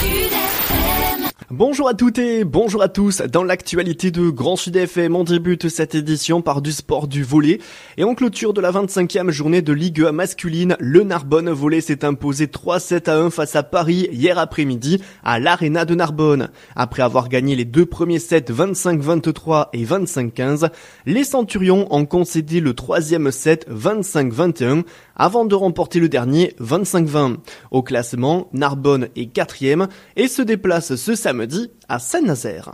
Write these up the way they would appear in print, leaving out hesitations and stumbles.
Bonjour à toutes et bonjour à tous. Dans l'actualité de Grand Sud FM, on débute cette édition par du sport du volley. Et en clôture de la 25e journée de Ligue 1 masculine, le Narbonne Volley s'est imposé 3-7-1 face à Paris hier après-midi à l'Arena de Narbonne. Après avoir gagné les deux premiers sets 25-23 et 25-15, les Centurions ont concédé le troisième set 25-21 avant de remporter le dernier 25-20. Au classement, Narbonne est 4e et se déplace ce samedi à Saint-Nazaire.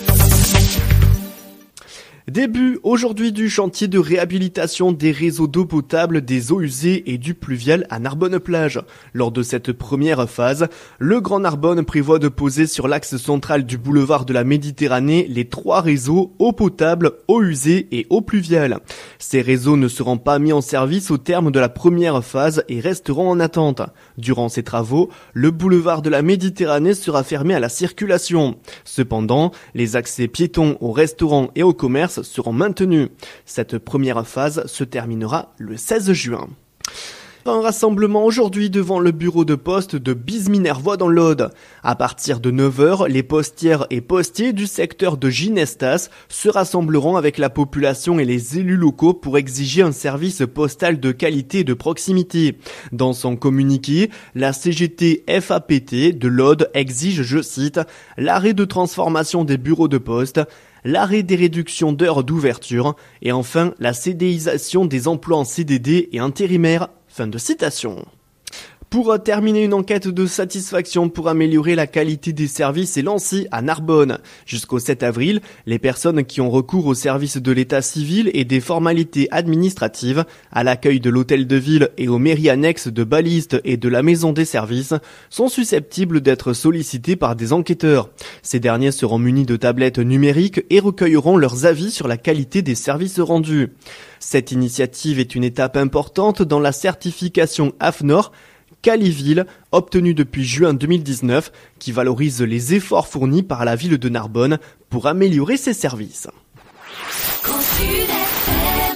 Début aujourd'hui du chantier de réhabilitation des réseaux d'eau potable, des eaux usées et du pluvial à Narbonne-Plage. Lors de cette première phase, le Grand Narbonne prévoit de poser sur l'axe central du boulevard de la Méditerranée les 3 réseaux eau potable, eau usée et eau pluviale. Ces réseaux ne seront pas mis en service au terme de la première phase et resteront en attente. Durant ces travaux, le boulevard de la Méditerranée sera fermé à la circulation. Cependant, les accès piétons aux restaurants et aux commerces seront maintenus. Cette première phase se terminera le 16 juin. Un rassemblement aujourd'hui devant le bureau de poste de Bise-Minervois dans l'Aude. À partir de 9h, les postières et postiers du secteur de Ginestas se rassembleront avec la population et les élus locaux pour exiger un service postal de qualité et de proximité. Dans son communiqué, la CGT FAPT de l'Aude exige, je cite, l'arrêt de transformation des bureaux de poste, l'arrêt des réductions d'heures d'ouverture et enfin la CDIsation des emplois en CDD et intérimaires. Fin de citation. Pour terminer, une enquête de satisfaction pour améliorer la qualité des services est lancée à Narbonne. Jusqu'au 7 avril, les personnes qui ont recours aux services de l'état civil et des formalités administratives, à l'accueil de l'hôtel de ville et aux mairies annexes de Baliste et de la maison des services, sont susceptibles d'être sollicitées par des enquêteurs. Ces derniers seront munis de tablettes numériques et recueilleront leurs avis sur la qualité des services rendus. Cette initiative est une étape importante dans la certification AFNOR Caliville, obtenue depuis juin 2019, qui valorise les efforts fournis par la ville de Narbonne pour améliorer ses services.